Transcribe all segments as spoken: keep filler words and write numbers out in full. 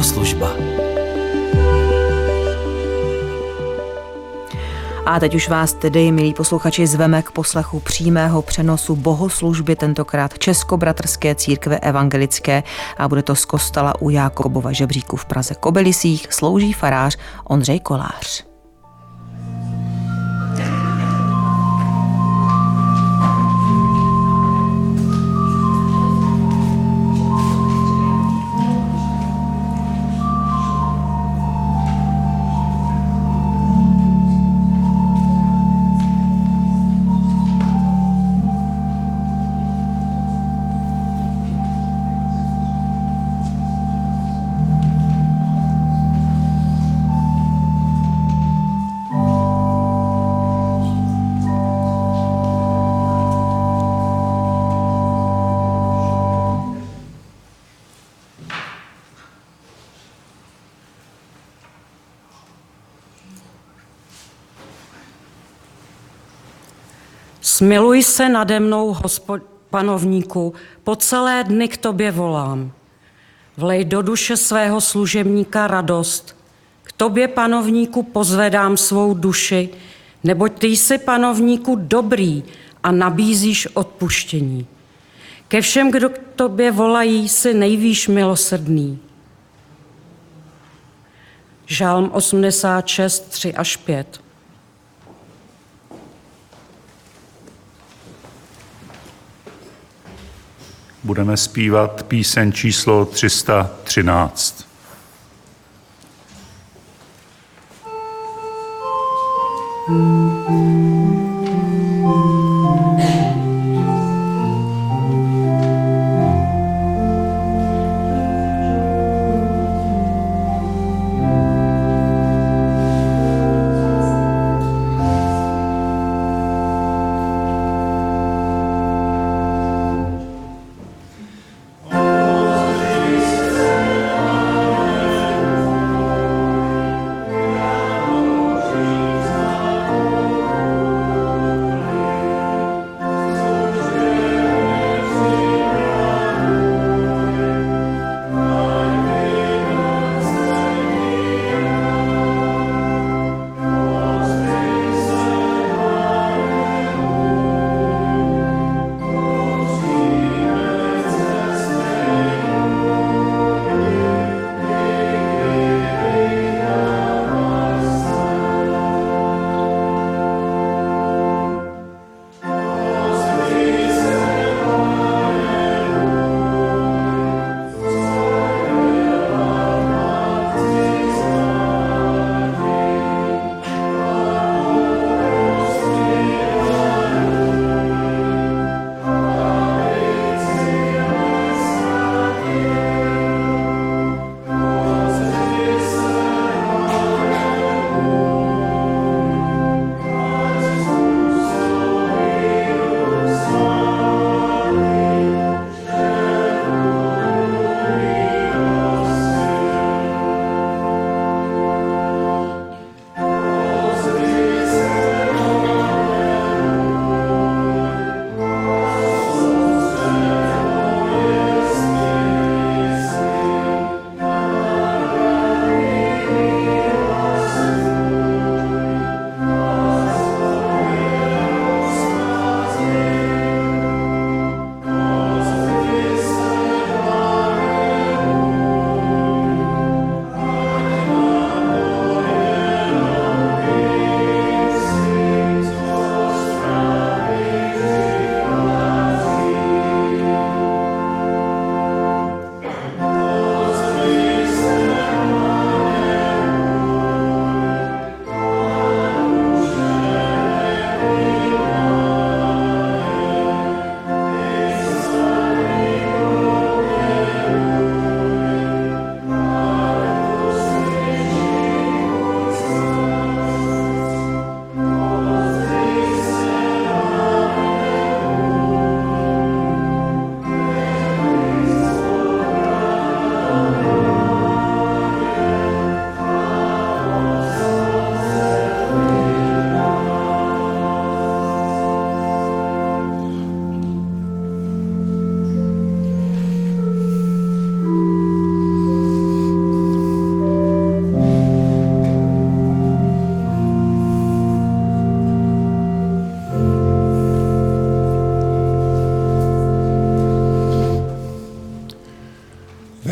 Bohoslužba. A teď už vás tedy, milí posluchači, zveme k poslechu přímého přenosu bohoslužby, tentokrát Českobratrské církve evangelické, a bude to z kostela u Jákobova žebříku v Praze Kobylisích. Slouží farář Ondřej Kolář. Smiluj se nade mnou, Hospod, panovníku, po celé dny k tobě volám. Vlej do duše svého služebníka radost. K tobě, panovníku, pozvedám svou duši, neboť ty jsi, panovníku, dobrý a nabízíš odpuštění. Ke všem, kdo k tobě volají, jsi nejvýš milosrdný. Žálm osmdesát šest, tři až pět. Budeme zpívat píseň číslo tři sta třináct. Oh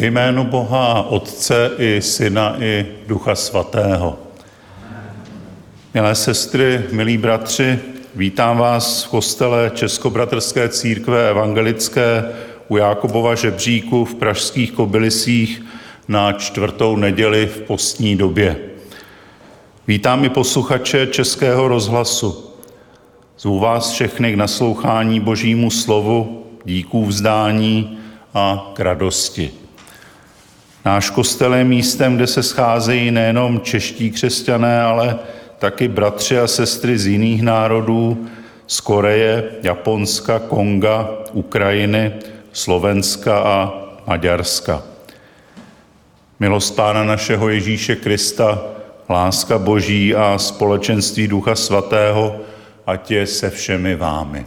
Ve jménu Boha Otce i Syna i Ducha Svatého. Milé sestry, milí bratři, vítám vás v kostele Českobratrské církve evangelické u Jákobova žebříku v pražských Kobylisích na čtvrtou neděli v postní době. Vítám i posluchače Českého rozhlasu. Zvu vás všechny k naslouchání Božímu slovu, díků vzdání a k radosti. Náš kostel je místem, kde se scházejí nejenom čeští křesťané, ale taky bratři a sestry z jiných národů, z Koreje, Japonska, Konga, Ukrajiny, Slovenska a Maďarska. Milost Pána našeho Ježíše Krista, láska Boží a společenství Ducha Svatého, ať je se všemi vámi.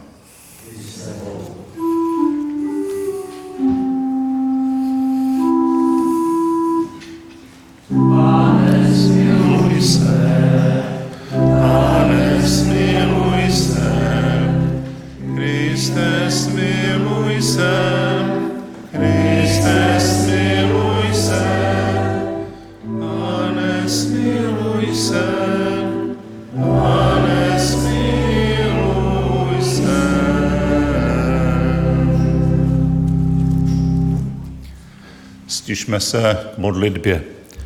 Pane, smiluj se, Pane, smiluj se, Kriste, smiluj se, Kriste, smiluj se, Pane, smiluj se, Pane, smiluj se. Stišme se k modlitbě.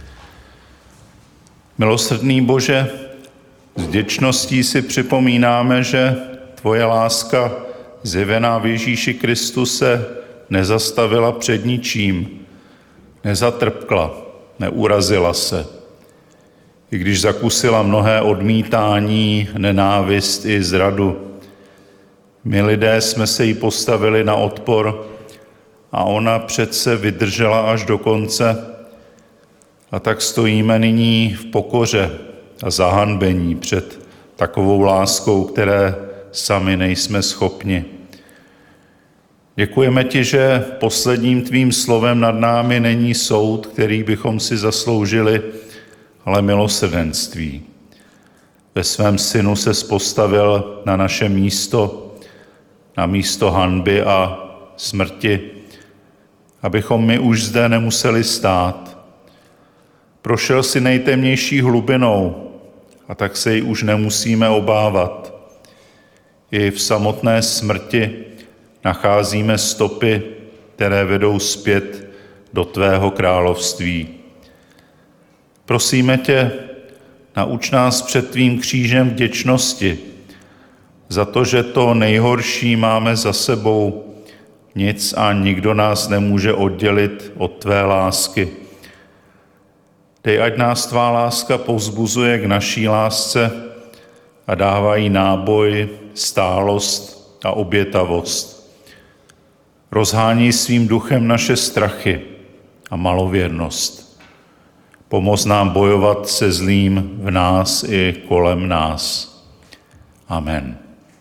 Milosrdný Bože, s vděčností si připomínáme, že tvoje láska zjevená v Ježíši Kristu se nezastavila před ničím, nezatrpkla, neurazila se. I když zakusila mnohé odmítání, nenávist i zradu, my lidé jsme se jí postavili na odpor a ona přece vydržela až do konce. A tak stojíme nyní v pokoře a zahanbení před takovou láskou, které sami nejsme schopni. Děkujeme ti, že posledním tvým slovem nad námi není soud, který bychom si zasloužili, ale milosrdenství. Ve svém synu se postavil na naše místo, na místo hanby a smrti, abychom my už zde nemuseli stát. Prošel si nejtemnější hlubinou a tak se ji už nemusíme obávat. I v samotné smrti nacházíme stopy, které vedou zpět do tvého království. Prosíme tě, nauč nás před tvým křížem vděčnosti za to, že to nejhorší máme za sebou. Nic a nikdo nás nemůže oddělit od tvé lásky. Dej, ať nás tvá láska povzbuzuje k naší lásce a dává jí náboj, stálost a obětavost. Rozhání svým duchem naše strachy a malověrnost. Pomoz nám bojovat se zlým v nás i kolem nás. Amen.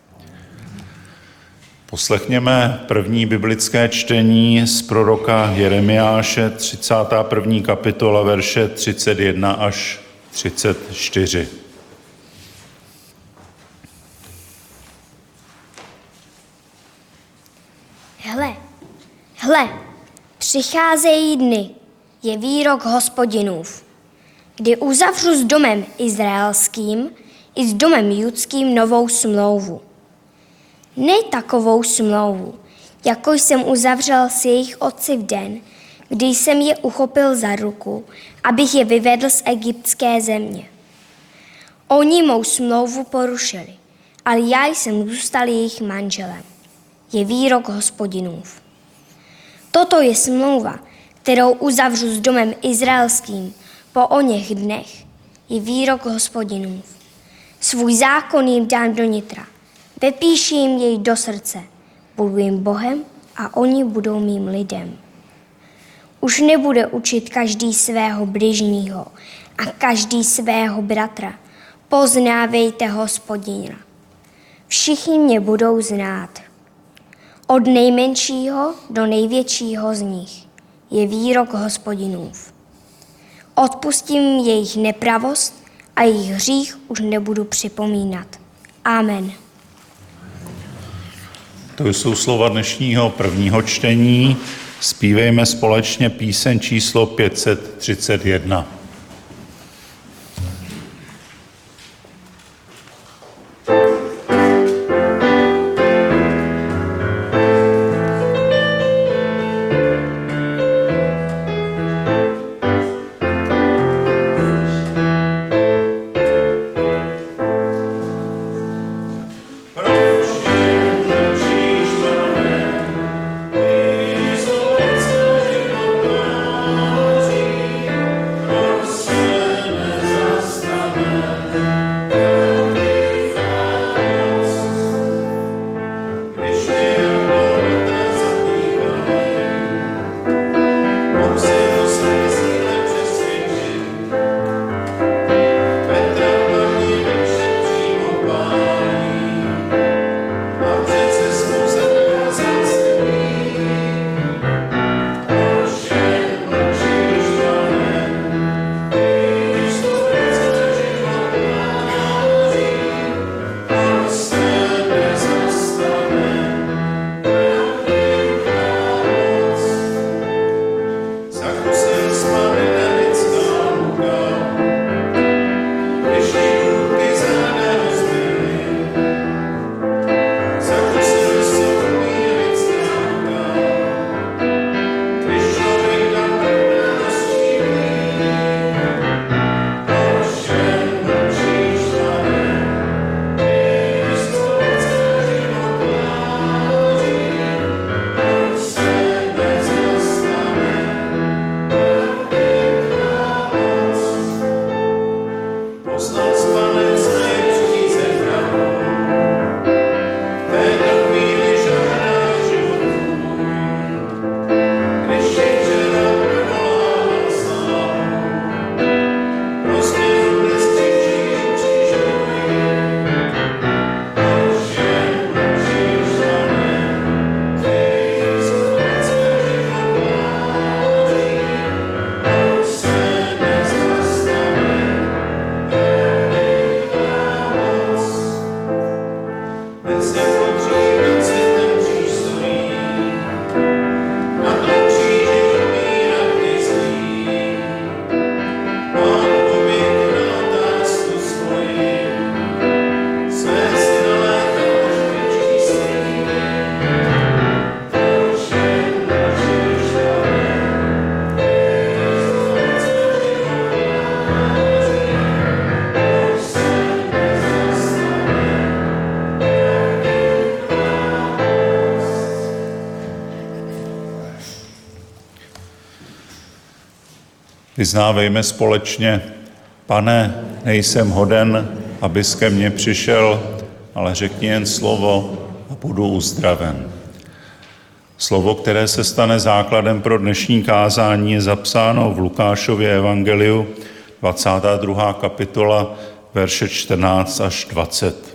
Poslechněme první biblické čtení z proroka Jeremiáše, třicátá první kapitola, verše třicet jedna až třicet čtyři. Hle, hle, přicházejí dny, je výrok Hospodinův, kdy uzavřu s domem izraelským i s domem judským novou smlouvu. Ne takovou smlouvu, jako jsem uzavřel s jejich otci v den, kdy jsem je uchopil za ruku, abych je vyvedl z egyptské země. Oni mou smlouvu porušili, ale já jsem zůstal jejich manželem. Je výrok Hospodinův. Toto je smlouva, kterou uzavřu s domem izraelským po oněch dnech. Je výrok Hospodinův. Svůj zákon jim dám do nitra. Vepíši jim jej do srdce. Budu jim Bohem a oni budou mým lidem. Už nebude učit každý svého bližního a každý svého bratra. Poznávejte Hospodina. Všichni mě budou znát. Od nejmenšího do největšího z nich je výrok Hospodinův. Odpustím jejich nepravost a jejich hřích už nebudu připomínat. Amen. To jsou slova dnešního prvního čtení Zpívejme společně píseň číslo pět set třicet jedna. Vyznávejme společně: Pane, nejsem hoden, abys ke mně přišel, ale řekni jen slovo a budu uzdraven. Slovo, které se stane základem pro dnešní kázání, je zapsáno v Lukášově evangeliu, dvacátá druhá kapitola, verše čtrnáct až dvacet.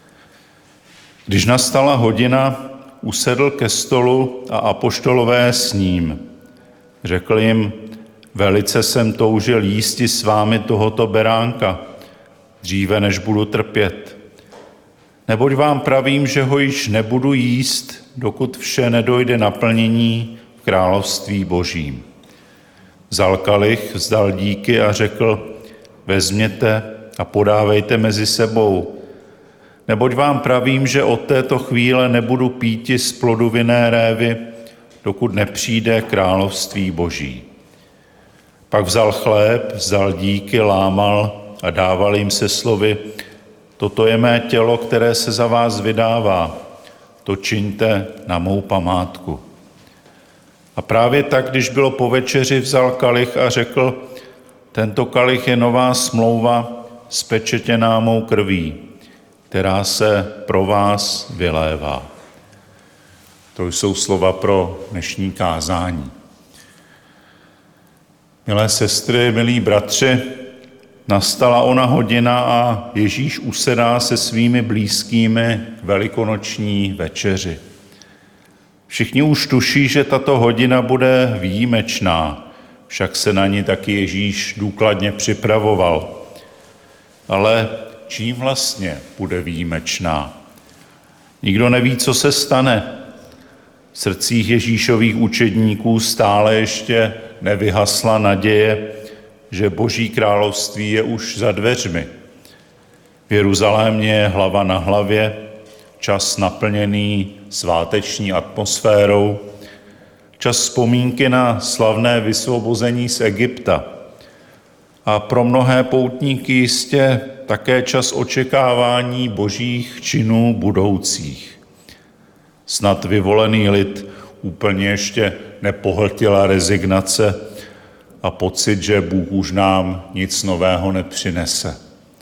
Když nastala hodina, usedl ke stolu a apoštolové s ním. Řekl jim: Velice jsem toužil jísti s vámi tohoto beránka, dříve než budu trpět. Neboť vám pravím, že ho již nebudu jíst, dokud vše nedojde naplnění v království Božím. Vzal kalich, vzdal díky a řekl: Vezměte a podávejte mezi sebou. Neboť vám pravím, že od této chvíle nebudu píti z plodu vinné révy, dokud nepřijde království Boží. Pak vzal chléb, vzdal díky, lámal a dával jim se slovy: Toto je mé tělo, které se za vás vydává. To čiňte na mou památku. A právě tak, když bylo po večeři, vzal kalich a řekl: Tento kalich je nová smlouva spečetěná mou krví, která se pro vás vylévá. To jsou slova pro dnešní kázání. Milé sestry, milí bratři, nastala ona hodina a Ježíš usedá se svými blízkými k velikonoční večeři. Všichni už tuší, že tato hodina bude výjimečná, však se na ní taky Ježíš důkladně připravoval. Ale čím vlastně bude výjimečná? Nikdo neví, co se stane. V srdcích Ježíšových učedníků stále ještě nevyhasla naděje, že Boží království je už za dveřmi. V Jeruzalémě je hlava na hlavě, čas naplněný sváteční atmosférou, čas vzpomínky na slavné vysvobození z Egypta a pro mnohé poutníky jistě také čas očekávání božích činů budoucích. Snad vyvolený lid úplně ještě nepohltila rezignace a pocit, že Bůh už nám nic nového nepřinese.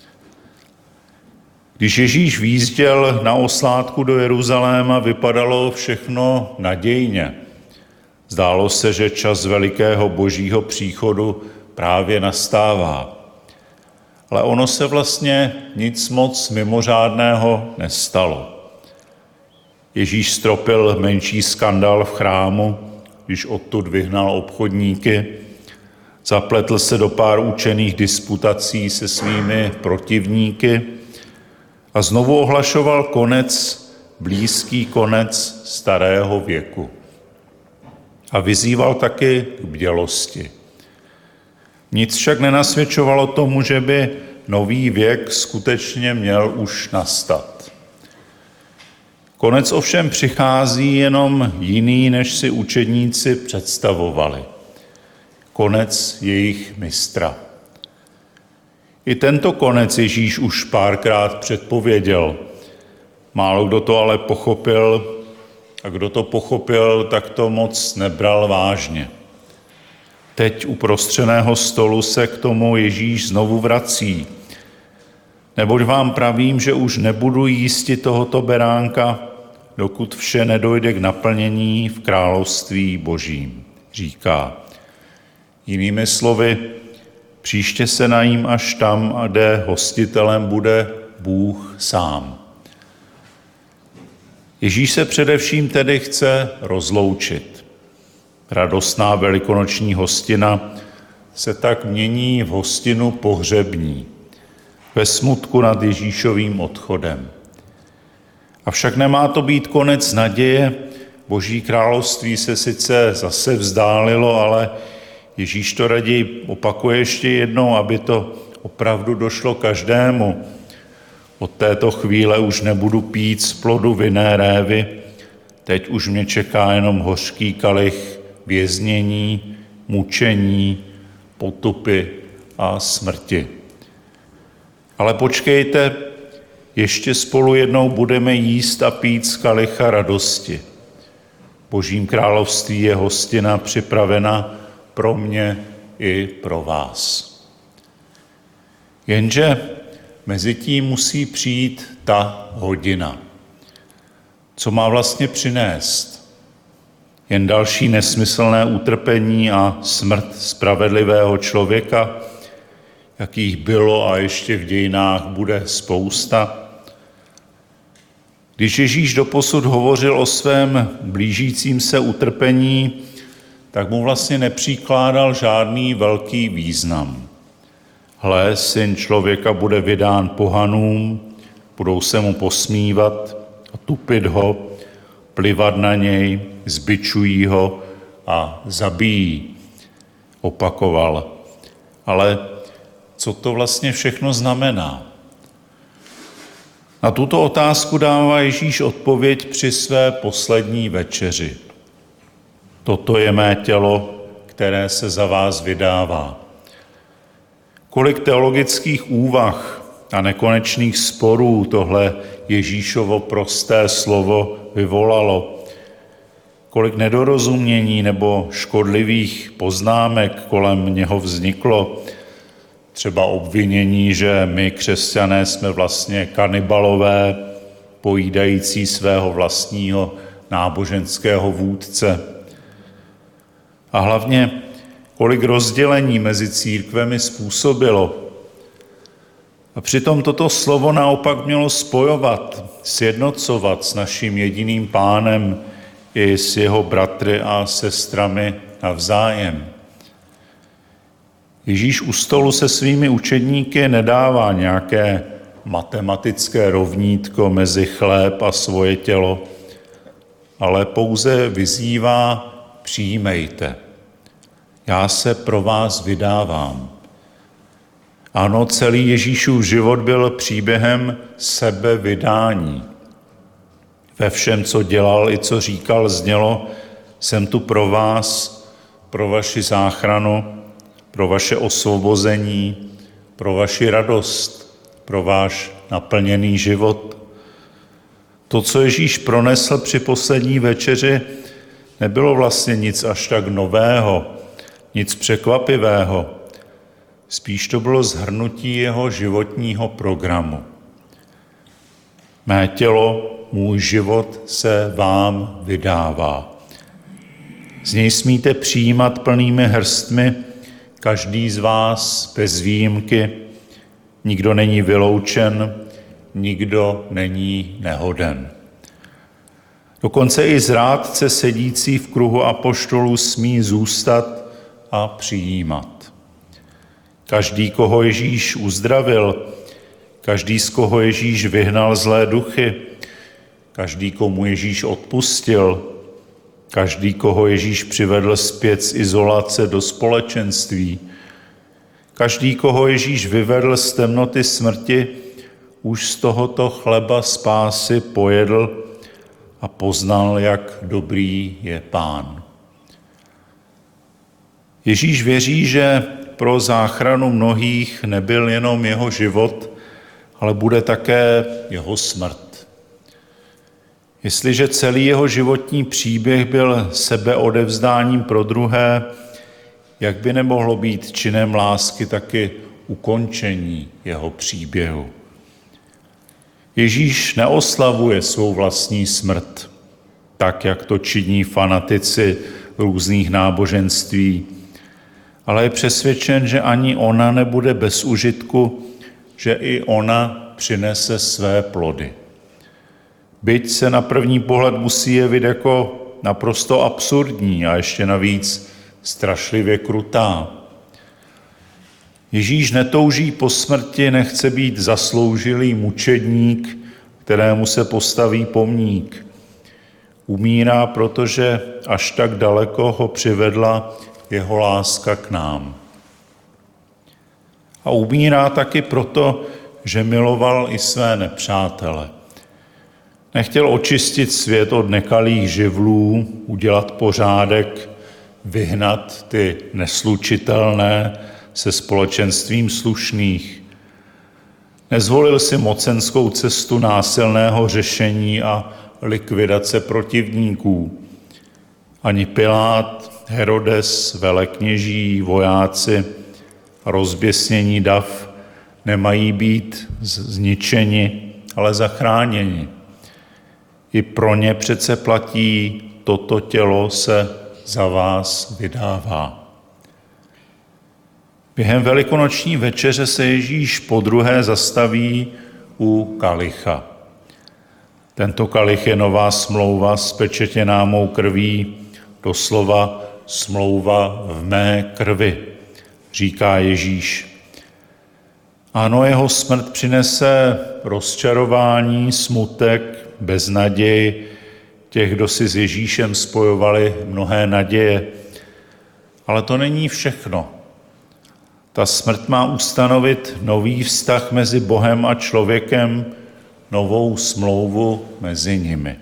Když Ježíš výjížděl na oslátku do Jeruzaléma, vypadalo všechno nadějně. Zdálo se, že čas velikého božího příchodu právě nastává. Ale ono se vlastně nic moc mimořádného nestalo. Ježíš stropil menší skandál v chrámu, když odtud vyhnal obchodníky, zapletl se do pár učených disputací se svými protivníky a znovu ohlašoval konec, blízký konec starého věku. A vyzýval taky k bdělosti. Nic však nenasvědčovalo tomu, že by nový věk skutečně měl už nastat. Konec ovšem přichází jenom jiný, než si učedníci představovali. Konec jejich mistra. I tento konec Ježíš už párkrát předpověděl. Málo kdo to ale pochopil, a kdo to pochopil, tak to moc nebral vážně. Teď u prostřeného stolu se k tomu Ježíš znovu vrací. Neboť vám pravím, že už nebudu jísti tohoto beránka, dokud vše nedojde k naplnění v království Božím, říká. Jinými slovy, příště se najím až tam, a kde hostitelem bude Bůh sám. Ježíš se především tedy chce rozloučit. Radostná velikonoční hostina se tak mění v hostinu pohřební, ve smutku nad Ježíšovým odchodem. Avšak nemá to být konec naděje, Boží království se sice zase vzdálilo, ale Ježíš to raději opakuje ještě jednou, aby to opravdu došlo každému. Od této chvíle už nebudu pít z plodu vinné révy, teď už mě čeká jenom hořký kalich věznění, mučení, potupy a smrti. Ale počkejte, ještě spolu jednou budeme jíst a pít z kalicha radosti. Božím království je hostina připravena pro mě i pro vás. Jenže mezitím musí přijít ta hodina. Co má vlastně přinést? Jen další nesmyslné utrpení a smrt spravedlivého člověka, jakých bylo a ještě v dějinách bude spousta. Když Ježíš doposud hovořil o svém blížícím se utrpení, tak mu vlastně nepřikládal žádný velký význam. Hle, syn člověka bude vydán pohanům, budou se mu posmívat a tupit ho, plivat na něj, zbičují ho a zabijí, opakoval. Ale co to vlastně všechno znamená? Na tuto otázku dává Ježíš odpověď při své poslední večeři. Toto je mé tělo, které se za vás vydává. Kolik teologických úvah a nekonečných sporů tohle Ježíšovo prosté slovo vyvolalo. Kolik nedorozumění nebo škodlivých poznámek kolem něho vzniklo. Třeba obvinění, že my, křesťané, jsme vlastně kanibalové, pojídající svého vlastního náboženského vůdce. A hlavně, kolik rozdělení mezi církvemi způsobilo. A přitom toto slovo naopak mělo spojovat, sjednocovat s naším jediným Pánem i s jeho bratry a sestrami navzájem. Ježíš u stolu se svými učedníky nedává nějaké matematické rovnítko mezi chléb a svoje tělo, ale pouze vyzývá: přijmejte. Já se pro vás vydávám. Ano, celý Ježíšův život byl příběhem sebevydání. Ve všem, co dělal i co říkal, znělo: jsem tu pro vás, pro vaši záchranu, pro vaše osvobození, pro vaši radost, pro váš naplněný život. To, co Ježíš pronesl při poslední večeři, nebylo vlastně nic až tak nového, nic překvapivého. Spíš to bylo shrnutí jeho životního programu. Mé tělo, můj život se vám vydává. Z něj smíte přijímat plnými hrstmi, každý z vás bez výjimky. Nikdo není vyloučen, nikdo není nehoden. Dokonce i zrádce sedící v kruhu apoštolů smí zůstat a přijímat. Každý, koho Ježíš uzdravil, každý, z koho Ježíš vyhnal zlé duchy, každý, komu Ježíš odpustil, každý, koho Ježíš přivedl zpět z izolace do společenství, každý, koho Ježíš vyvedl z temnoty smrti, už z tohoto chleba spásy pojedl a poznal, jak dobrý je Pán. Ježíš věří, že pro záchranu mnohých nebyl jenom jeho život, ale bude také jeho smrt. Jestliže celý jeho životní příběh byl sebeodevzdáním pro druhé, jak by nemohlo být činem lásky taky ukončení jeho příběhu? Ježíš neoslavuje svou vlastní smrt, tak jak to činí fanatici různých náboženství, ale je přesvědčen, že ani ona nebude bez užitku, že i ona přinese své plody. Byť se na první pohled musí jevit jako naprosto absurdní a ještě navíc strašlivě krutá. Ježíš netouží po smrti, nechce být zasloužilý mučedník, kterému se postaví pomník. Umírá, protože až tak daleko ho přivedla jeho láska k nám. A umírá taky proto, že miloval i své nepřátele. Nechtěl očistit svět od nekalých živlů, udělat pořádek, vyhnat ty neslučitelné se společenstvím slušných. Nezvolil si mocenskou cestu násilného řešení a likvidace protivníků. Ani Pilát, Herodes, velekněží, vojáci, rozběsnění dav nemají být zničeni, ale zachráněni. I pro ně přece platí: toto tělo se za vás vydává. Během velikonoční večeře se Ježíš podruhé zastaví u kalicha. Tento kalich je nová smlouva spečetěná mou krví, doslova smlouva v mé krvi, říká Ježíš. Ano, jeho smrt přinese rozčarování, smutek, beznaděj těch, kdo si s Ježíšem spojovali mnohé naděje. Ale to není všechno. Ta smrt má ustanovit nový vztah mezi Bohem a člověkem, novou smlouvu mezi nimi.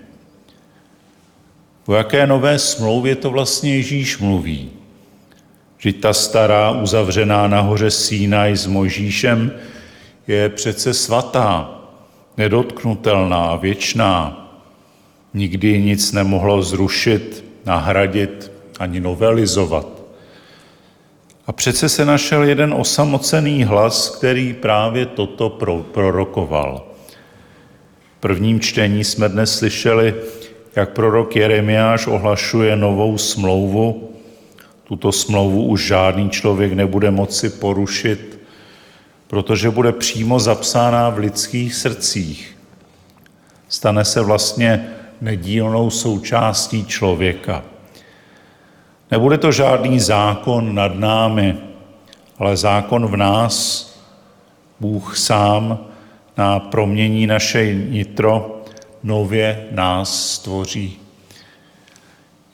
O jaké nové smlouvě to vlastně Ježíš mluví? Vždyť ta stará, uzavřená na hoře Sinaj s Mojžíšem, je přece svatá, nedotknutelná, věčná. Nikdy ji nic nemohlo zrušit, nahradit ani novelizovat. A přece se našel jeden osamocený hlas, který právě toto prorokoval. V prvním čtení jsme dnes slyšeli, jak prorok Jeremiáš ohlašuje novou smlouvu. Tuto smlouvu už žádný člověk nebude moci porušit, protože bude přímo zapsána v lidských srdcích. Stane se vlastně nedílnou součástí člověka. Nebude to žádný zákon nad námi, ale zákon v nás. Bůh sám na promění naše nitro nově nás stvoří.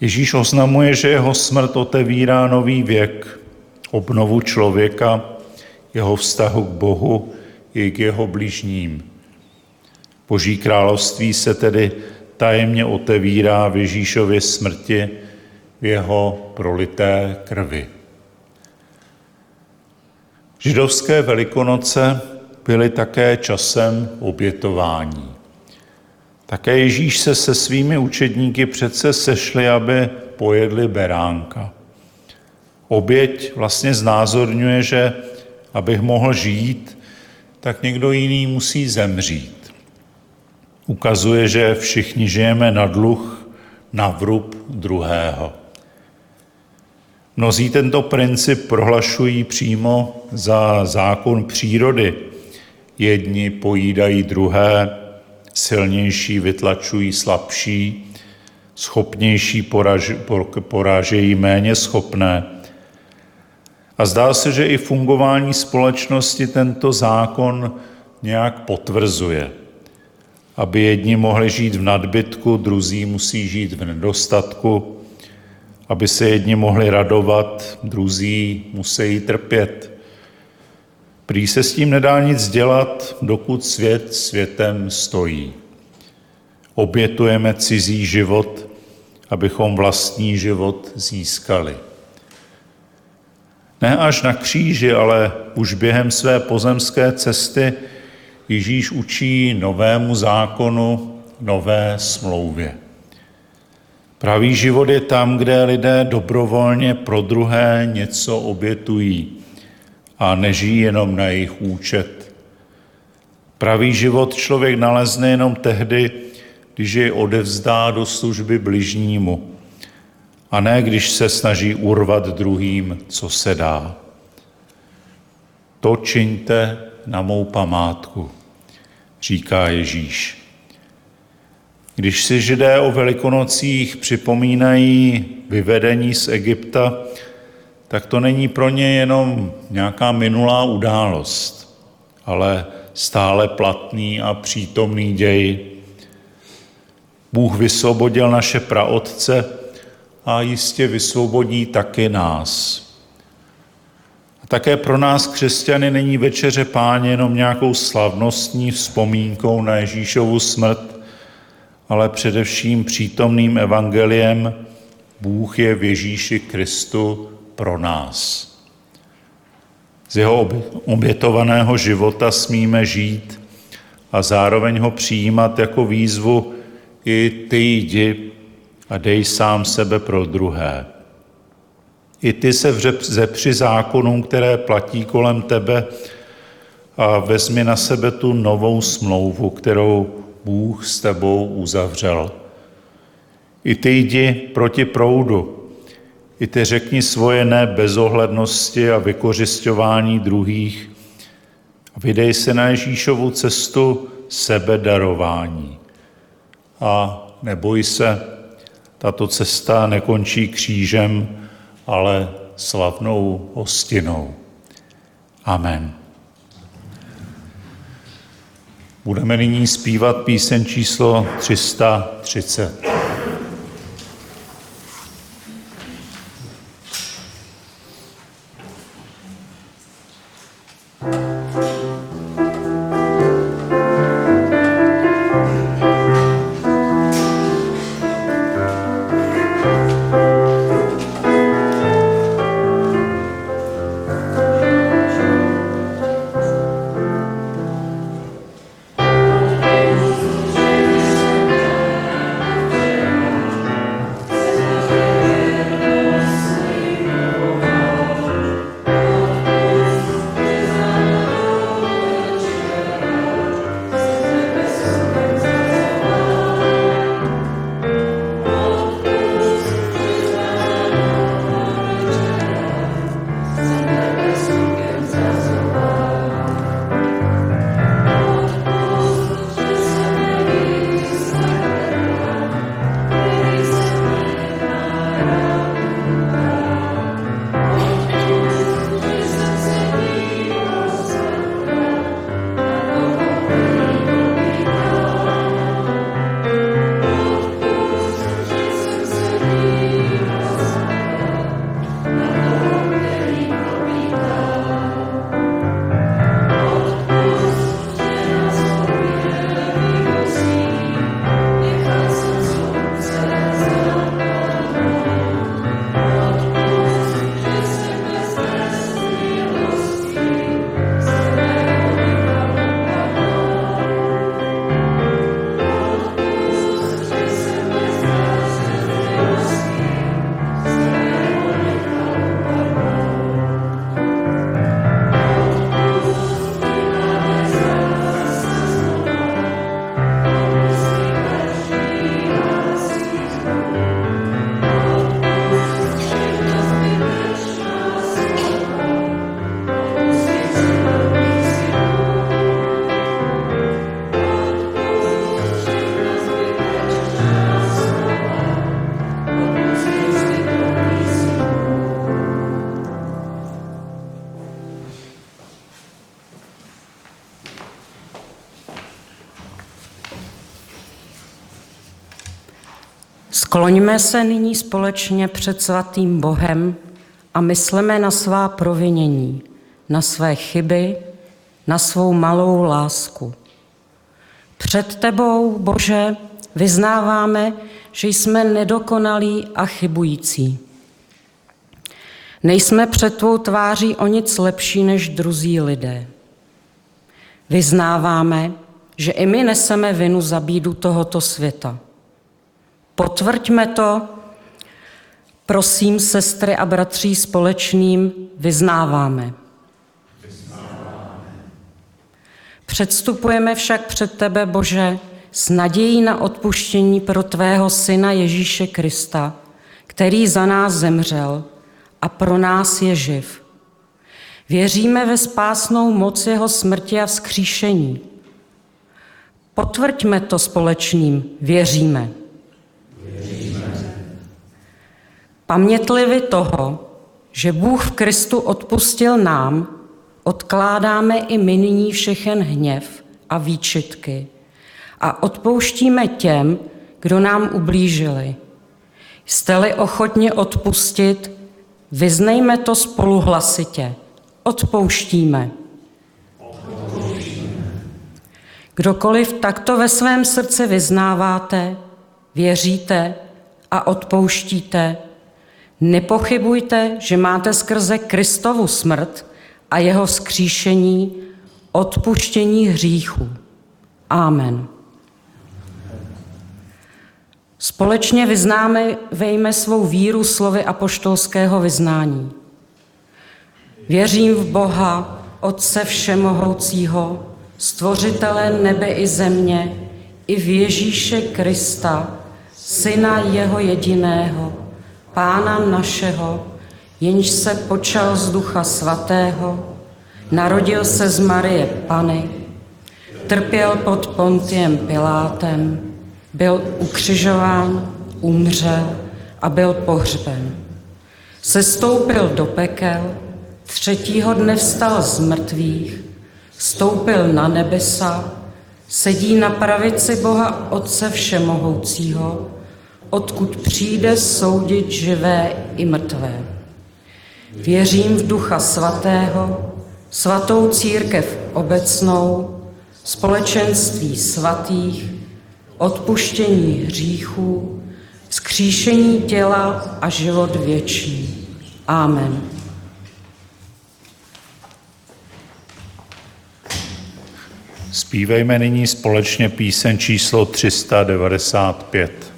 Ježíš oznamuje, že jeho smrt otevírá nový věk, obnovu člověka, jeho vztahu k Bohu i k jeho bližním. Boží království se tedy tajemně otevírá v Ježíšově smrti, v jeho prolité krvi. Židovské Velikonoce byly také časem obětování. Také Ježíš se se svými učedníky přece sešli, aby pojedli beránka. Oběť vlastně znázorňuje, že abych mohl žít, tak někdo jiný musí zemřít. Ukazuje, že všichni žijeme na dluh, na vrub druhého. Mnozí tento princip prohlašují přímo za zákon přírody. Jedni pojídají druhé, silnější vytlačují slabší, schopnější poraž, porážejí méně schopné. A zdá se, že i fungování společnosti tento zákon nějak potvrzuje. Aby jedni mohli žít v nadbytku, druzí musí žít v nedostatku. Aby se jedni mohli radovat, druzí musí trpět. Prý se s tím nedá nic dělat, dokud svět světem stojí. Obětujeme cizí život, abychom vlastní život získali. Ne až na kříži, ale už během své pozemské cesty Ježíš učí novému zákonu, nové smlouvě. Pravý život je tam, kde lidé dobrovolně pro druhé něco obětují a nežijí jenom na jejich účet. Pravý život člověk nalezne jenom tehdy, když jej odevzdá do služby bližnímu, a ne když se snaží urvat druhým, co se dá. To čiňte na mou památku, říká Ježíš. Když si Židé o Velikonocích připomínají vyvedení z Egypta, tak to není pro ně jenom nějaká minulá událost, ale stále platný a přítomný děj. Bůh vysvobodil naše praotce a jistě vysvobodí taky nás. A také pro nás, křesťany, není Večeře Páně jenom nějakou slavnostní vzpomínkou na Ježíšovu smrt, ale především přítomným evangeliem: Bůh je v Ježíši Kristu pro nás. Z jeho obětovaného života smíme žít a zároveň ho přijímat jako výzvu: i ty jdi a dej sám sebe pro druhé. I ty se vzepři zákonům, které platí kolem tebe, a vezmi na sebe tu novou smlouvu, kterou Bůh s tebou uzavřel. I ty jdi proti proudu. I ty řekni svoje ne bezohlednosti a vykořisťování druhých. Vydej se na Ježíšovu cestu sebedarování. A neboj se, tato cesta nekončí křížem, ale slavnou hostinou. Amen. Budeme nyní zpívat píseň číslo tři sta třicet. Amen. Skloňme se nyní společně před svatým Bohem a mysleme na svá provinění, na své chyby, na svou malou lásku. Před tebou, Bože, vyznáváme, že jsme nedokonalí a chybující. Nejsme před tvou tváří o nic lepší než druzí lidé. Vyznáváme, že i my neseme vinu za bídu tohoto světa. Potvrďme to, prosím, sestry a bratří společným, vyznáváme. Předstupujeme však před tebe, Bože, s nadějí na odpuštění pro tvého Syna Ježíše Krista, který za nás zemřel a pro nás je živ. Věříme ve spásnou moc jeho smrti a vzkříšení. Potvrďme to společným, věříme. věříme. Pamětlivi toho, že Bůh v Kristu odpustil nám, odkládáme i my nyní všechen hněv a výčitky a odpouštíme těm, kdo nám ublížili. Jste-li ochotni odpustit, vyznejme to spolu hlasitě. Odpouštíme. Odpouštíme. Kdokoliv takto ve svém srdci vyznáváte, věříte a odpouštíte, nepochybujte, že máte skrze Kristovu smrt a jeho vzkříšení odpuštění hříchů. Amen. Společně vyznáme vejme svou víru slovy apoštolského vyznání. Věřím v Boha, Otce všemohoucího, stvořitele nebe i země, i v Ježíše Krista, Syna jeho jediného, Pána našeho, jenž se počal z Ducha Svatého, narodil se z Marie Panny, trpěl pod Pontiem Pilátem, byl ukřižován, umřel a byl pohřben. Sestoupil do pekel, třetího dne vstal z mrtvých, vstoupil na nebesa, sedí na pravici Boha Otce všemohoucího, odkud přijde soudit živé i mrtvé. Věřím v Ducha Svatého, svatou církev obecnou, společenství svatých, odpuštění hříchů, vzkříšení těla a život věčný. Amen. Zpívejme nyní společně píseň číslo tři sta devadesát pět.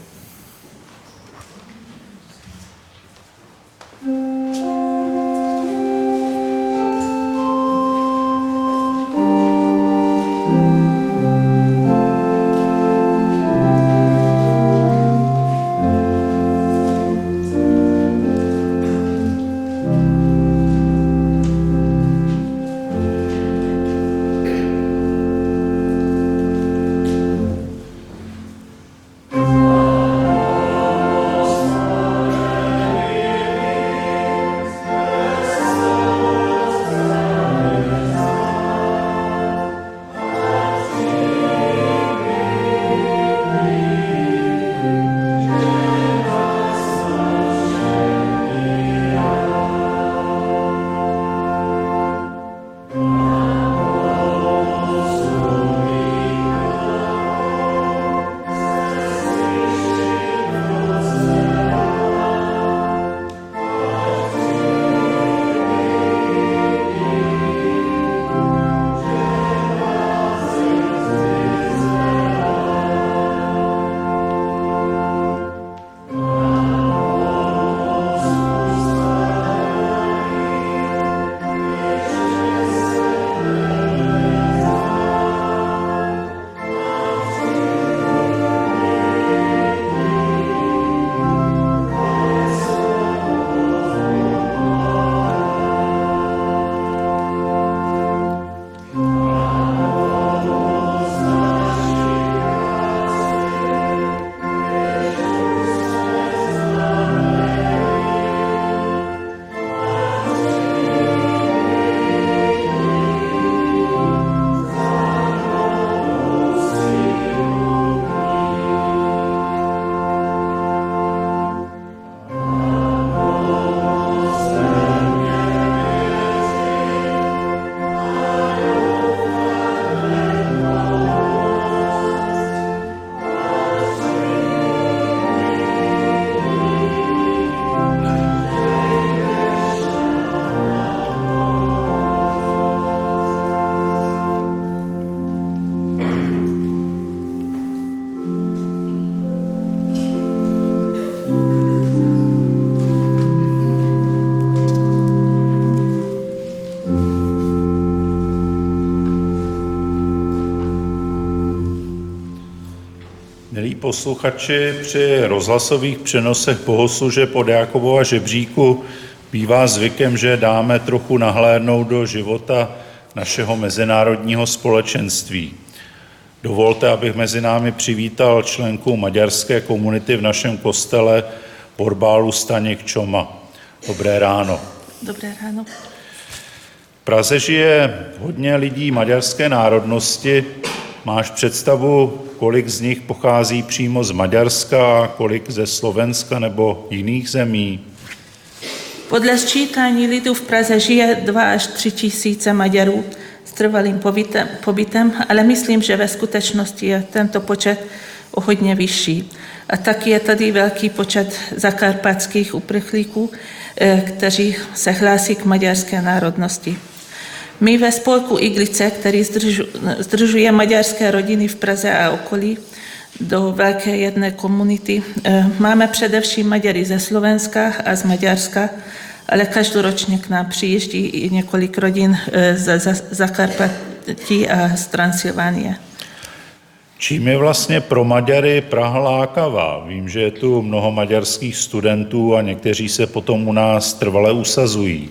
Amen. posluchači, při rozhlasových přenosech bohoslužeb od Jákobova žebříku bývá zvykem, že dáme trochu nahlédnout do života našeho mezinárodního společenství. Dovolte, abych mezi námi přivítal členku maďarské komunity v našem kostele Borbálu Staněk Čoma. Dobré ráno. Dobré ráno. V Praze žije hodně lidí maďarské národnosti. Máš představu, kolik z nich pochází přímo z Maďarska a kolik ze Slovenska nebo jiných zemí? Podle sčítání lidu v Praze žije dva až tři tisíce Maďarů s trvalým pobytem, pobytem, ale myslím, že ve skutečnosti je tento počet o hodně vyšší. A taky je tady velký počet zakarpatských uprchlíků, kteří se hlásí k maďarské národnosti. My ve spolku Iglice, který združuje maďarské rodiny v Praze a okolí do velké jedné komunity, máme především Maďary ze Slovenska a z Maďarska, ale každoročně k nám přijíždí i několik rodin ze Zakarpatí a z Transylvánie. Čím je vlastně pro Maďary Praha lákavá? Vím, že je tu mnoho maďarských studentů a někteří se potom u nás trvale usazují.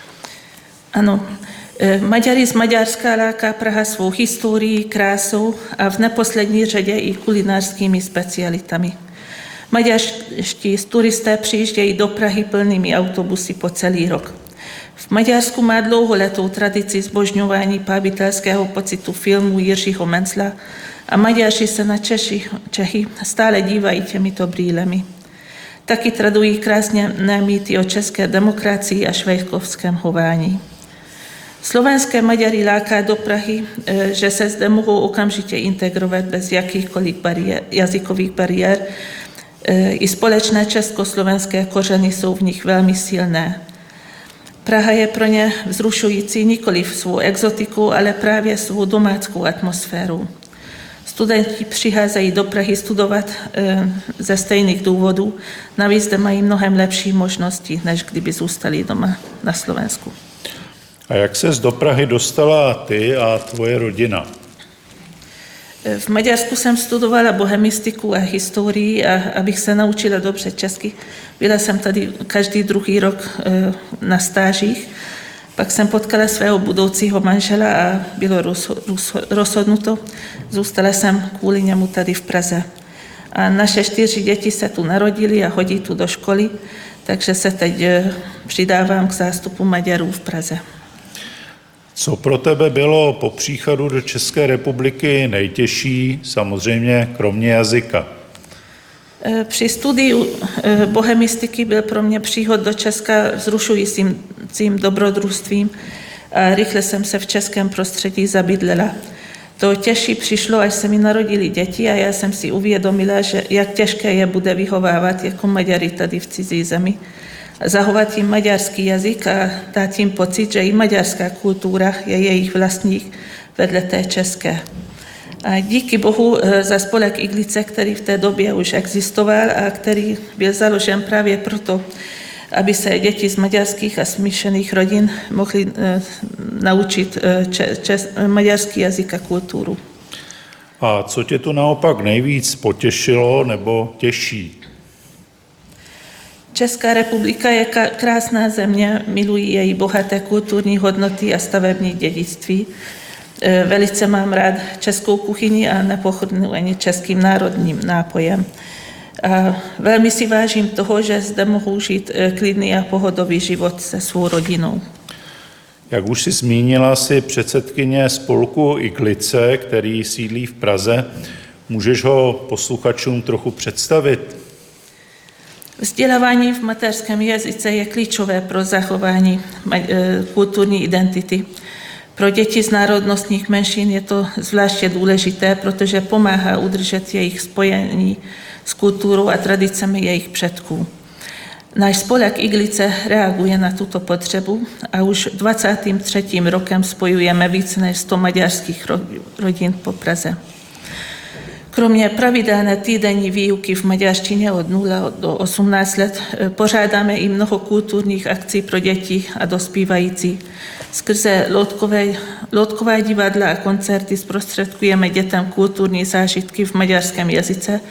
Ano, Maďary z Maďarska láká Praha svou historií, krásou a v neposlední řadě i kulinářskými specialitami. Maďarští turisté přijíždějí do Prahy plnými autobusy po celý rok. V Maďarsku má dlouholetou tradici zbožňování pábitelského pocitu filmu Jiřího Mencla a Maďaři se na Češi, Čechy stále dívají těmito brýlemi. Taky tradují krásně mýty o české demokracii a švejkovském chování. Slovenské Maďary láká do Prahy, že se zde mohou okamžitě integrovat bez jakýchkoliv bariér, jazykových bariér. I společné československé kořeny jsou v nich velmi silné. Praha je pro ně vzrušující nikoliv svou exotikou, ale právě svou domáckou atmosférou. Studenti přicházejí do Prahy studovat ze stejných důvodů, navíc zde mají mnohem lepší možnosti, než kdyby zůstali doma na Slovensku. A jak ses do Prahy dostala ty a tvoje rodina? V Maďarsku jsem studovala bohemistiku a historii a abych se naučila dobře česky, byla jsem tady každý druhý rok na stážích. Pak jsem potkala svého budoucího manžela a bylo rozhodnuto. Zůstala jsem kvůli němu tady v Praze. A naše čtyři děti se tu narodily a chodí tu do školy, takže se teď přidávám k zástupu Maďarů v Praze. Co pro tebe bylo po příchodu do České republiky nejtěžší, samozřejmě kromě jazyka? Při studiu bohemistiky byl pro mě příchod do Česka vzrušujícím dobrodružstvím a rychle jsem se v českém prostředí zabydlela. To těžší přišlo, až se mi narodili děti a já jsem si uvědomila, že jak těžké je bude vychovávat jako Maďary tady v cizí zemi. Zachovat jim maďarský jazyk a dát jim pocit, že i maďarská kultura je jejich vlastní vedle té české. A díky Bohu za spolek Iglice, který v té době už existoval a který byl založen právě proto, aby se děti z maďarských a smíšených rodin mohly naučit če- če- maďarský jazyk a kulturu. A co tě tu naopak nejvíc potěšilo nebo těší? Česká republika je krásná země, milují její bohaté kulturní hodnoty a stavební dědictví. Velice mám rád českou kuchyni a nepochrdnu ani českým národním nápojem. A velmi si vážím toho, že zde mohu žít klidný a pohodový život se svou rodinou. Jak už jsi zmínila, jsi předsedkyně spolku Iglice, který sídlí v Praze. Můžeš ho posluchačům trochu představit? Vzdělávání v mateřském jazyce je klíčové pro zachování kulturní identity. Pro děti z národnostních menšin je to zvláště důležité, protože pomáhá udržet jejich spojení s kulturou a tradicemi jejich předků. Náš spolek Iglice reaguje na tuto potřebu a už dvacátým třetím rokem spojujeme více než sto maďarských rodin po Praze. Kromě pravidelné týdenní výuky v maďarštině od nula do osmnácti let pořádáme i mnoho kulturních akcí pro děti a dospívající. Skrze loutkové, loutková divadla a koncerty zprostředkujeme dětem kulturní zážitky v maďarském jazyce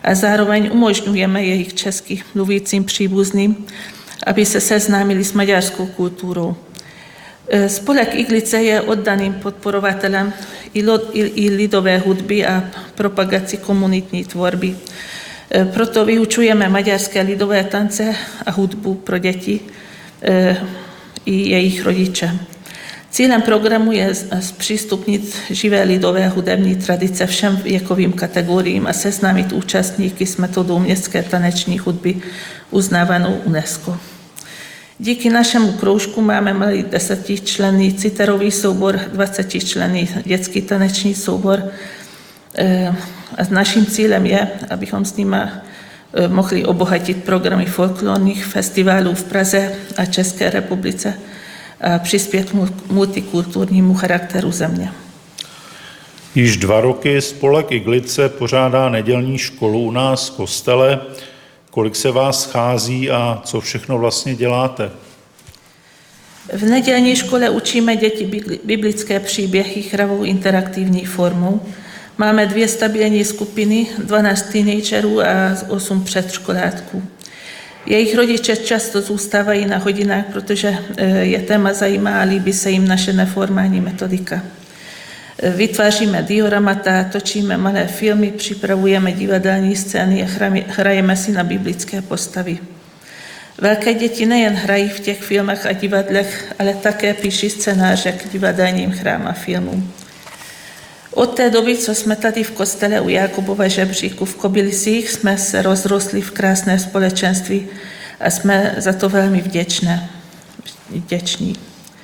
a zároveň umožňujeme jejich česky mluvícím příbuzným, aby se seznámili s maďarskou kulturou. Spolek Iglice je oddaným podporovatelem i lidové hudby a propagaci komunitní tvorby. Proto vyučujeme maďarské lidové tance a hudbu pro děti i jejich rodiče. Cílem programu je zpřístupnit živé lidové hudební tradice všem věkovým kategoriím a seznámit účastníky s metodou městské taneční hudby uznávanou UNESCO. Díky našemu kroužku máme malý desetičlenný citerový soubor, dvacetičlenný dětský taneční soubor. A naším cílem je, abychom s nimi mohli obohatit programy folklorních festivalů v Praze a České republice a přispět k multikulturnímu charakteru země. Již dva roky spolek Iglice pořádá nedělní školu u nás v kostele. Kolik se vás schází a co všechno vlastně děláte? V nedělní škole učíme děti biblické příběhy hravou interaktivní formou. Máme dvě stabilní skupiny, dvanáct teenagerů a osm předškoláků. Jejich rodiče často zůstávají na hodinách, protože je téma zajímá a líbí se jim naše neformální metodika. Vytváříme dioramata, točíme malé filmy, připravujeme divadelní scény a hrajeme si na biblické postavy. Velké děti nejen hrají v těch filmech a divadlech, ale také píší scénáře k divadelním hrám a filmům. Od té doby, co jsme tady v kostele u Jakubova žebříku v Kobylisích, jsme se rozrostli v krásné společenství a jsme za to velmi vděčné, vděční.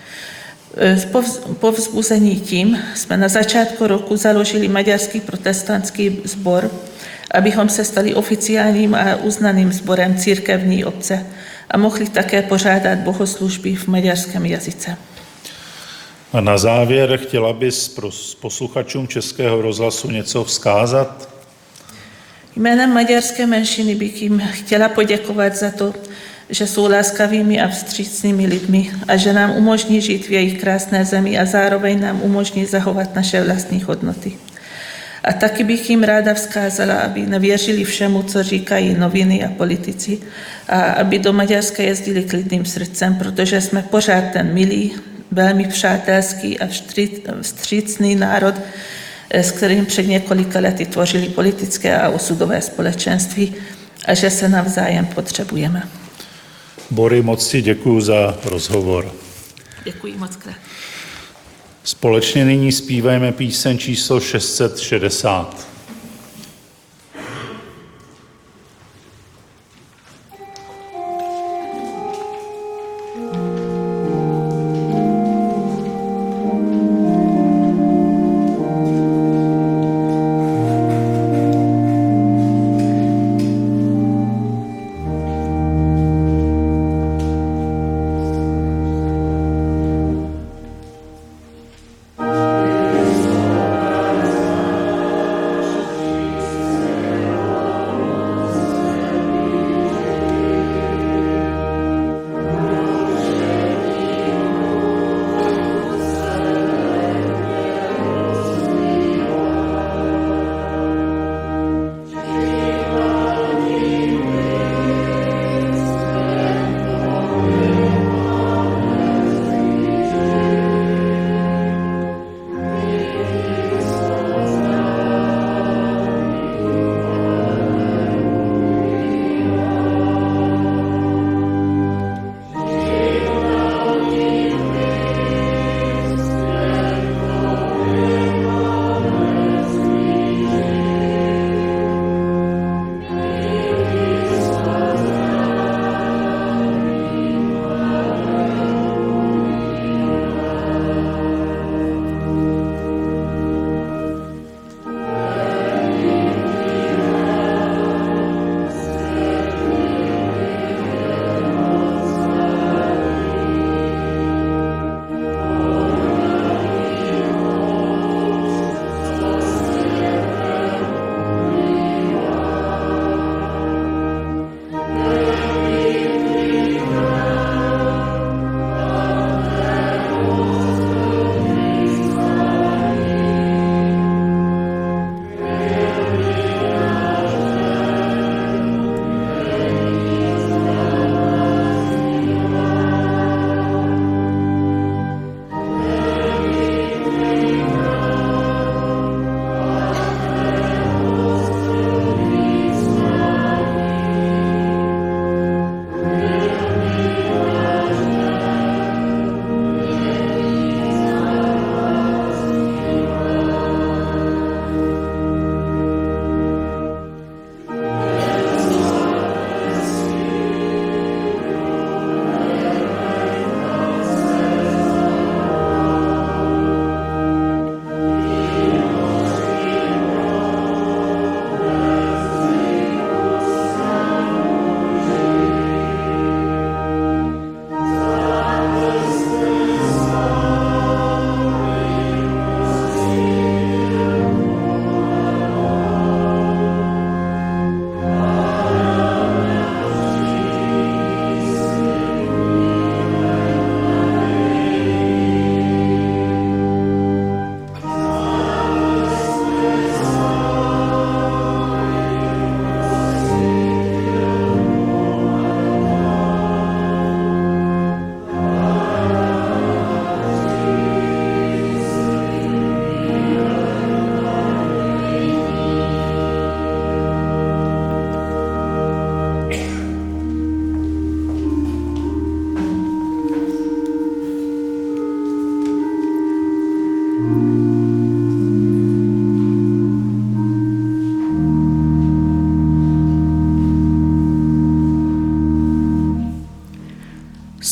Povzbuzení tím jsme na začátku roku založili maďarský protestantský sbor, abychom se stali oficiálním a uznaným sborem církevní obce a mohli také pořádat bohoslužby v maďarském jazyce. A na závěr chtěla bys posluchačům Českého rozhlasu něco vzkázat? Jménem maďarské menšiny bych jim chtěla poděkovat za to, že jsou láskavými a vstřícnými lidmi a že nám umožní žít v jejich krásné zemi a zároveň nám umožní zachovat naše vlastní hodnoty. A taky bych jim ráda vzkázala, aby nevěřili všemu, co říkají noviny a politici a aby do Maďarska jezdili klidným srdcem, protože jsme pořád ten milý, velmi přátelský a vstřícný národ, s kterým před několika lety tvořili politické a osudové společenství a že se navzájem potřebujeme. Bory, moc ti děkuju za rozhovor. Děkuji moc krát. Společně nyní zpívajme píseň číslo šest set šedesát.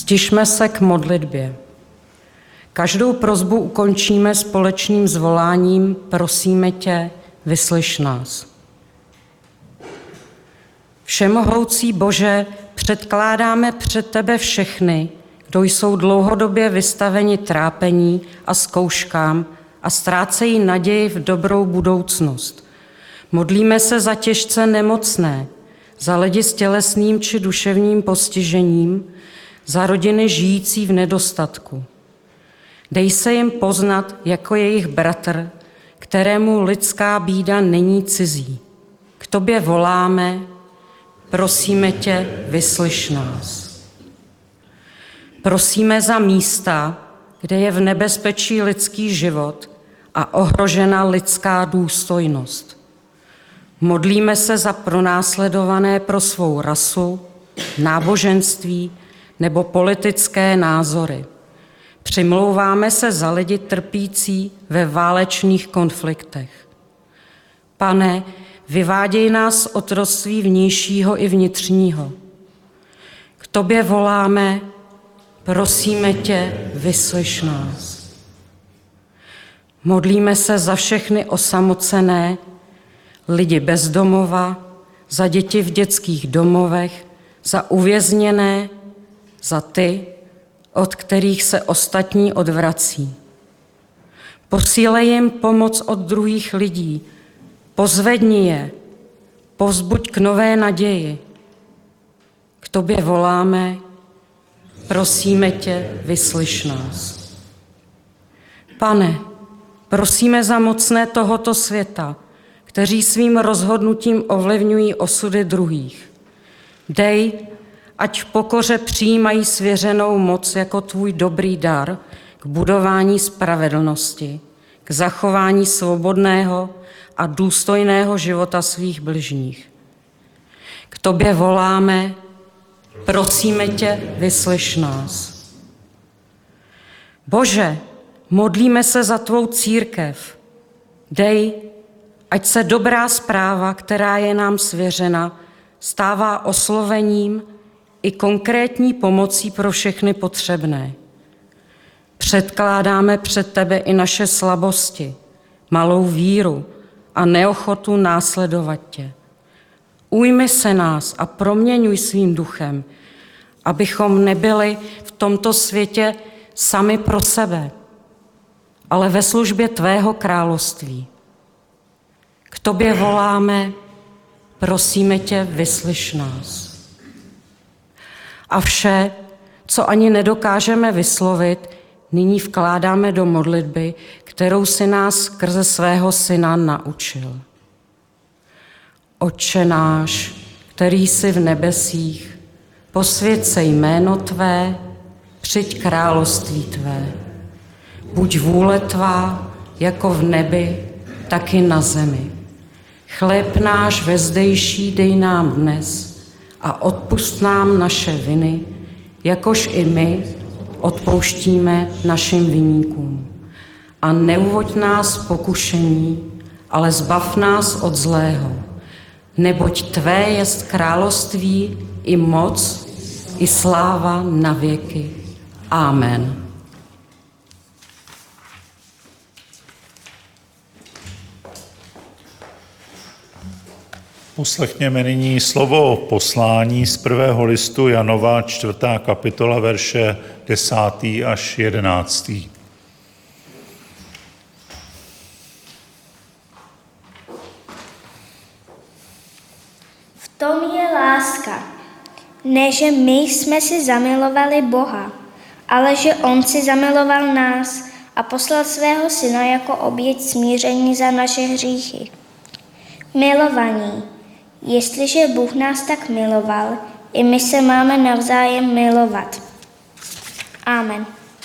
Stišme se k modlitbě. Každou prosbu ukončíme společným zvoláním: prosíme tě, vyslyš nás. Všemohoucí Bože, předkládáme před tebe všechny, kdo jsou dlouhodobě vystaveni trápení a zkouškám a ztrácejí naději v dobrou budoucnost. Modlíme se za těžce nemocné, za lidi s tělesným či duševním postižením, za rodiny žijící v nedostatku. Dej se jim poznat jako jejich bratr, kterému lidská bída není cizí. K tobě voláme, prosíme tě, vyslyš nás. Prosíme za místa, kde je v nebezpečí lidský život a ohrožena lidská důstojnost. Modlíme se za pronásledované pro svou rasu, náboženství nebo politické názory. Přimlouváme se za lidi trpící ve válečných konfliktech. Pane, vyváděj nás z otroctví vnějšího i vnitřního. K tobě voláme, prosíme tě, vyslyš nás. Modlíme se za všechny osamocené, lidi bez domova, za děti v dětských domovech, za uvězněné, za ty, od kterých se ostatní odvrací. Posílej jim pomoc od druhých lidí, pozvedni je, povzbuď k nové naději. K tobě voláme, prosíme tě, vyslyš nás. Pane, prosíme za mocné tohoto světa, kteří svým rozhodnutím ovlivňují osudy druhých. Dej, ať v pokoře přijímají svěřenou moc jako tvůj dobrý dar k budování spravedlnosti, k zachování svobodného a důstojného života svých bližních. K tobě voláme, prosíme tě, vyslyš nás. Bože, modlíme se za tvou církev. Dej, ať se dobrá zpráva, která je nám svěřena, stává oslovením i konkrétní pomocí pro všechny potřebné. Předkládáme před tebe i naše slabosti, malou víru a neochotu následovat tě. Ujmi se nás a proměňuj svým duchem, abychom nebyli v tomto světě sami pro sebe, ale ve službě tvého království. K tobě voláme, prosíme tě, vyslyš nás. A vše, co ani nedokážeme vyslovit, nyní vkládáme do modlitby, kterou si nás skrze svého syna naučil. Otče náš, který jsi v nebesích, posvěť se jméno tvé, přijď království tvé. Buď vůle tvá, jako v nebi, tak i na zemi. Chléb náš vezdejší dej nám dnes a odpusť nám naše viny, jakož i my odpouštíme našim viníkům. A neuvoď nás pokušení, ale zbav nás od zlého. Neboť tvé jest království i moc, i sláva na věky. Amen. Poslechněme nyní slovo poslání z prvého listu Janova, čtvrtá kapitola, verše desátý až jedenáctý. V tom je láska, ne že my jsme si zamilovali Boha, ale že On si zamiloval nás a poslal svého syna jako oběť smíření za naše hříchy. Milovaní, jestliže Bůh nás tak miloval, i my se máme navzájem milovat. Amen.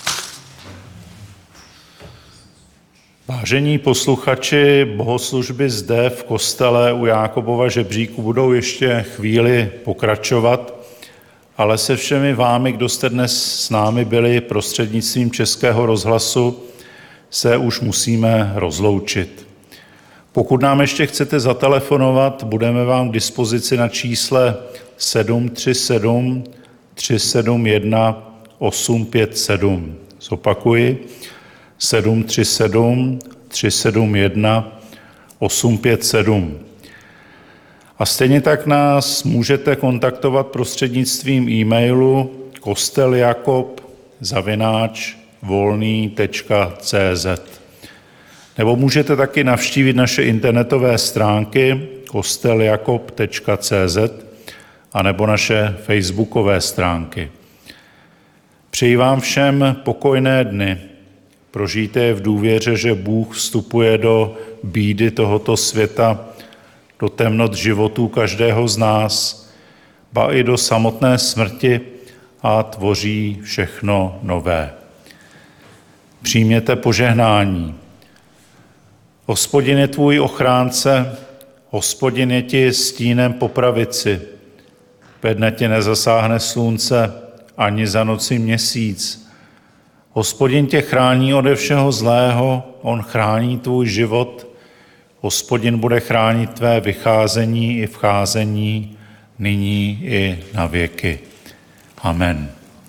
Vážení posluchači, bohoslužby zde v kostele u Jákobova žebříku budou ještě chvíli pokračovat, ale se všemi vámi, kdo jste dnes s námi byli prostřednictvím Českého rozhlasu, se už musíme rozloučit. Pokud nám ještě chcete zatelefonovat, budeme vám k dispozici na čísle sedm tři sedm tři sedm jedna osm pět sedm. Zopakuji. sedm tři sedm tři sedm jedna osm pět sedm. A stejně tak nás můžete kontaktovat prostřednictvím e-mailu kosteljakob zavináč volný tečka cé zet. Nebo můžete taky navštívit naše internetové stránky kosteljakob tečka cé zet a nebo naše facebookové stránky. Přeji vám všem pokojné dny. Prožijte je v důvěře, že Bůh vstupuje do bídy tohoto světa, do temnot životů každého z nás, ba i do samotné smrti a tvoří všechno nové. Přijměte požehnání. Hospodin je tvůj ochránce, Hospodin je ti stínem po pravici. Ve dne tě nezasáhne slunce, ani za noci měsíc. Hospodin tě chrání ode všeho zlého, on chrání tvůj život. Hospodin bude chránit tvé vycházení i vcházení, nyní i na věky. Amen.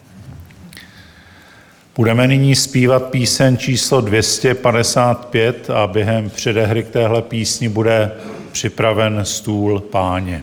Budeme nyní zpívat píseň číslo dvě stě padesát pět a během předehry k téhle písni bude připraven stůl Páně.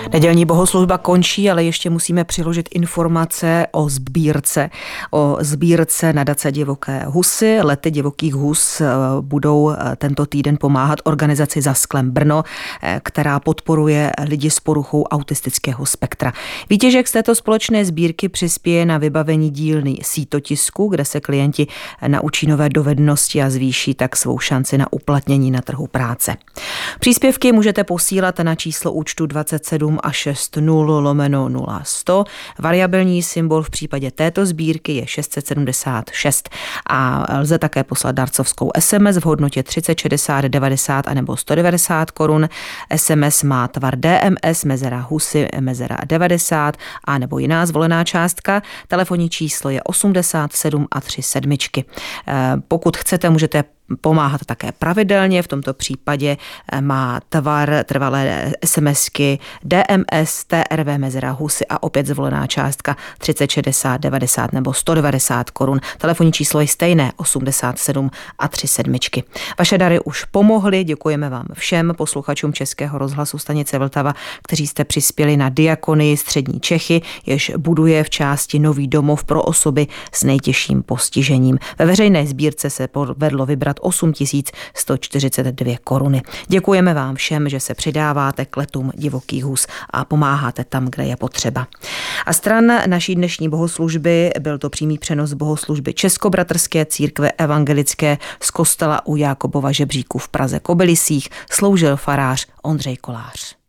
Nedělní bohoslužba končí, ale ještě musíme přiložit informace o sbírce. O sbírce nadace Divoké husy. Lety divokých hus budou tento týden pomáhat organizaci Za sklem Brno, která podporuje lidi s poruchou autistického spektra. Výtěžek z této společné sbírky přispěje na vybavení dílny sítotisku, kde se klienti naučí nové dovednosti a zvýší tak svou šanci na uplatnění na trhu práce. Příspěvky můžete posílat na číslo účtu dvacet sedm a šest nula lomeno nula sto. Variabilní symbol v případě této sbírky je šest set sedmdesát šest a lze také poslat darcovskou es em es v hodnotě třicet šedesát devadesát a nebo sto devadesát korun. es em es má tvar dé em es, mezera husy, mezera devadesát a nebo jiná zvolená částka. Telefonní číslo je osmdesát sedm a tři sedmičky. Pokud chcete, můžete pomáhat také pravidelně, v tomto případě má tvar trvalé SMSky dé em es, té er vé mezera husy a opět zvolená částka třicet šedesát devadesát nebo sto devadesát korun. Telefonní číslo je stejné, osmdesát sedm a tři sedmičky. Vaše dary už pomohly, děkujeme vám všem posluchačům Českého rozhlasu stanice Vltava, kteří jste přispěli na Diakonii Střední Čechy, jež buduje v části nový domov pro osoby s nejtěžším postižením. Ve veřejné sbírce se povedlo vybrat osm tisíc sto čtyřicet dvě koruny. Děkujeme vám všem, že se přidáváte k letům divokých hus a pomáháte tam, kde je potřeba. A stran naší dnešní bohoslužby byl to přímý přenos bohoslužby Českobratrské církve evangelické z kostela u Jákobova Žebříku v Praze Kobylisích, sloužil farář Ondřej Kolář.